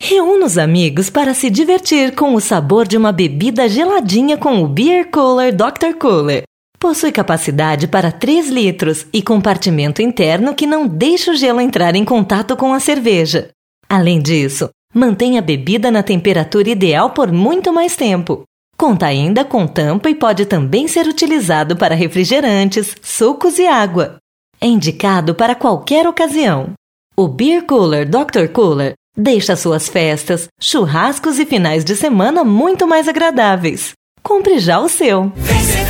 Reúna os amigos para se divertir com o sabor de uma bebida geladinha com o Beer Cooler Dr. Cooler. Possui capacidade para 3 litros e compartimento interno que não deixa o gelo entrar em contato com a cerveja. Além disso, mantém a bebida na temperatura ideal por muito mais tempo. Conta ainda com tampa e pode também ser utilizado para refrigerantes, sucos e água. É indicado para qualquer ocasião. O Beer Cooler Dr. Cooler deixa suas festas, churrascos e finais de semana muito mais agradáveis. Compre já o seu!